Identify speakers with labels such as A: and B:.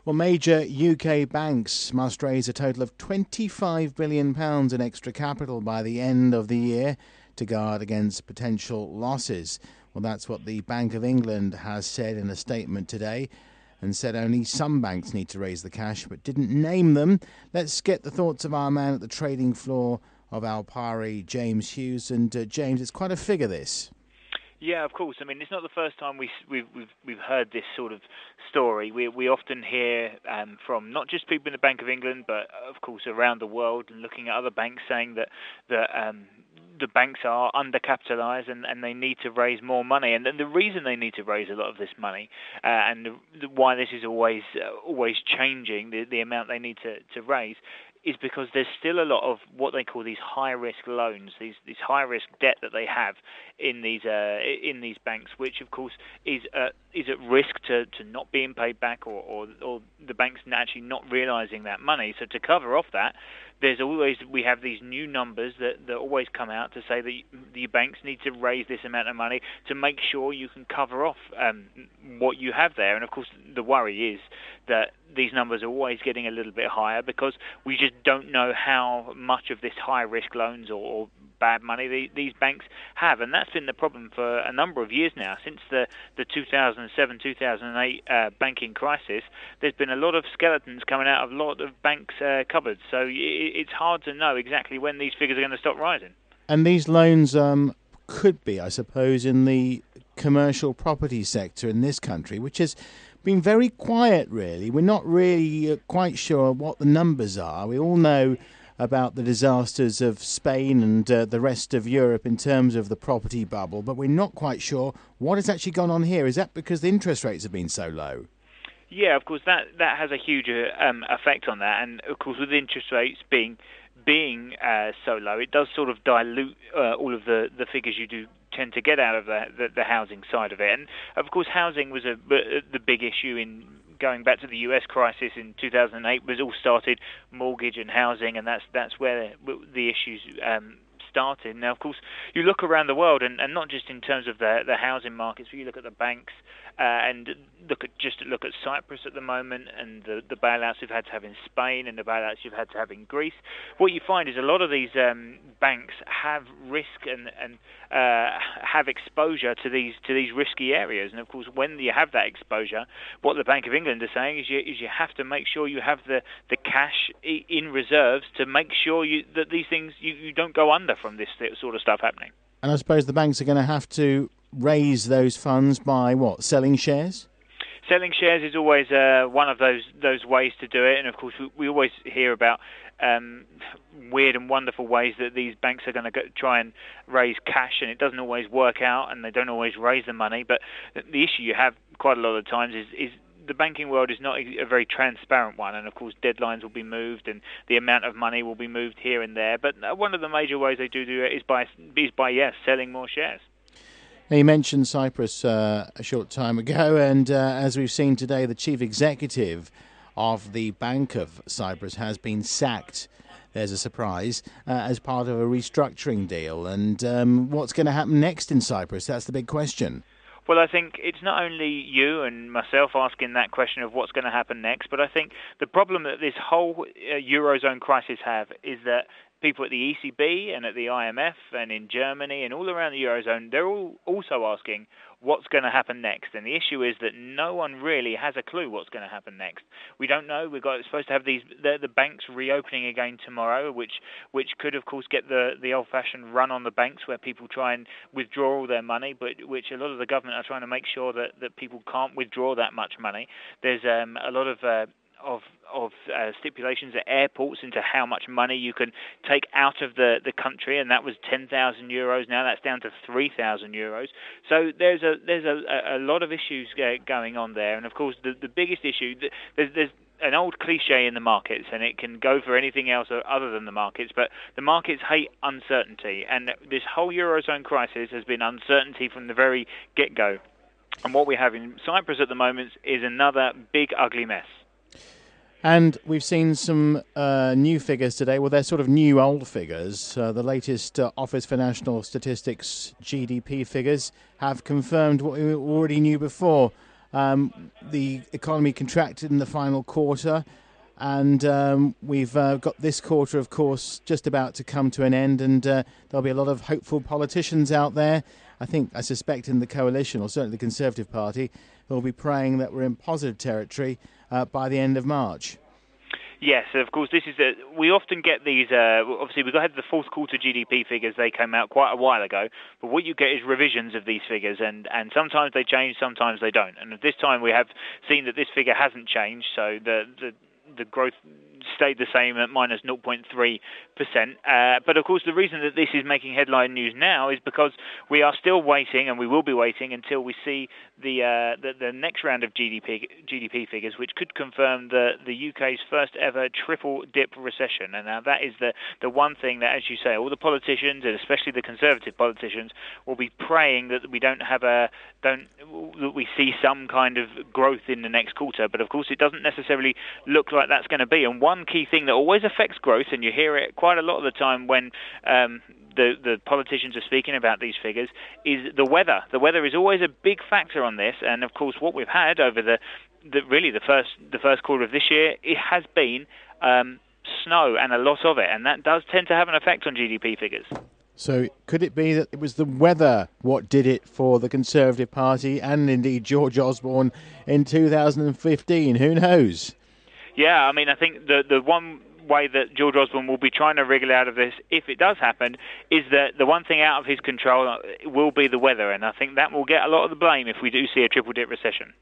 A: Well, major UK banks must raise a total of £25 billion in extra capital by the end of the year to guard against potential losses. Well, that's what the Bank of England has said in a statement today, and said only some banks need to raise the cash, but didn't name them. Let's get the thoughts of our man at the trading floor of Alpari, James Hughes. And James, it's quite a figure, this.
B: Yeah, of course. I mean, it's not the first time we've heard this sort of story. We often hear from not just people in the Bank of England, but of course around the world, and looking at other banks saying that the banks are undercapitalised and they need to raise more money. And the reason they need to raise a lot of this money and why this is always changing, the amount they need to raise, is because there's still a lot of what they call these high-risk loans, these high-risk debt that they have in these banks, which of course is at risk to not being paid back, or the banks actually not realising that money. So to cover off that, we have these new numbers that always come out to say that the banks need to raise this amount of money to make sure you can cover off what you have there. And of course, the worry is that these numbers are always getting a little bit higher because we just don't know how much of this high-risk loans or bad money these banks have. And that's been the problem for a number of years now. Since the 2007-2008 banking crisis, there's been a lot of skeletons coming out of a lot of banks' cupboards. So it's hard to know exactly when these figures are going to stop rising.
A: And these loans could be, I suppose, in the commercial property sector in this country, which has been very quiet, really. We're not really quite sure what the numbers are. We all know about the disasters of Spain and the rest of Europe in terms of the property bubble, but we're not quite sure what has actually gone on here. Is that because the interest rates have been so low?
B: Yeah, of course, that has a huge effect on that. And of course, with interest rates being so low, it does sort of dilute all of the figures you do tend to get out of the housing side of it. And of course, housing was the big issue in going back to the US crisis in 2008. Was all started mortgage and housing, and that's where the issues started. Now, of course, you look around the world, and not just in terms of the housing markets, but you look at the banks and look at Cyprus at the moment, and the bailouts we've had to have in Spain, and the bailouts you've had to have in Greece. What you find is a lot of these banks have risk and have exposure to these risky areas. And of course, when you have that exposure, what the Bank of England are saying is you have to make sure you have the cash in reserves to make sure that these things you don't go under from this sort of stuff happening.
A: And I suppose the banks are going to have to raise those funds by what? Selling shares?
B: Selling shares is always one of those ways to do it. And of course, we always hear about weird and wonderful ways that these banks are going to try and raise cash, and it doesn't always work out, and they don't always raise the money. But the issue you have quite a lot of times is the banking world is not a very transparent one, and of course deadlines will be moved and the amount of money will be moved here and there. But one of the major ways they do it is by selling more shares.
A: Now, you mentioned Cyprus a short time ago, and as we've seen today, the chief executive of the Bank of Cyprus has been sacked. There's a surprise, as part of a restructuring deal. And what's going to happen next in Cyprus? That's the big question.
B: Well, I think it's not only you and myself asking that question of what's going to happen next, but I think the problem that this whole Eurozone crisis have is that people at the ECB and at the IMF and in Germany and all around the Eurozone, they're all also asking what's going to happen next. And the issue is that no one really has a clue what's going to happen next. We don't know. We're supposed to have the banks reopening again tomorrow, which could, of course, get the old-fashioned run on the banks where people try and withdraw all their money, but which a lot of the government are trying to make sure that people can't withdraw that much money. There's a lot of stipulations at airports into how much money you can take out of the country, and that was 10,000 euros. Now that's down to 3,000 euros. So there's a lot of issues going on there, and of course the biggest issue, there's an old cliche in the markets, and it can go for anything else other than the markets, but the markets hate uncertainty, and this whole Eurozone crisis has been uncertainty from the very get-go. And what we have in Cyprus at the moment is another big ugly mess.
A: And we've seen some new figures today. Well, they're sort of new old figures. The latest Office for National Statistics GDP figures have confirmed what we already knew before. The economy contracted in the final quarter, and we've got this quarter, of course, just about to come to an end, and there'll be a lot of hopeful politicians out there. I suspect in the coalition, or certainly the Conservative Party, who will be praying that we're in positive territory by the end of March.
B: Yes, of course. We often get these. Obviously, we had the fourth quarter GDP figures. They came out quite a while ago. But what you get is revisions of these figures, and sometimes they change, sometimes they don't. And at this time, we have seen that this figure hasn't changed. So the growth stayed the same at minus 0.3%. But of course, the reason that this is making headline news now is because we are still waiting, and we will be waiting until we see the next round of GDP figures, which could confirm the UK's first ever triple dip recession. And now that is the one thing that, as you say, all the politicians, and especially the Conservative politicians, will be praying that we that we see some kind of growth in the next quarter. But of course, it doesn't necessarily look like that's going to be. And one key thing that always affects growth, and you hear it quite a lot of the time when the politicians are speaking about these figures, is the weather. The weather is always a big factor on this, and of course, what we've had over the first quarter of this year, it has been snow, and a lot of it, and that does tend to have an effect on GDP figures.
A: So could it be that it was the weather what did it for the Conservative Party and indeed George Osborne in 2015? Who knows?
B: Yeah, I mean, I think the one way that George Osborne will be trying to wriggle out of this, if it does happen, is that the one thing out of his control will be the weather, and I think that will get a lot of the blame if we do see a triple-dip recession.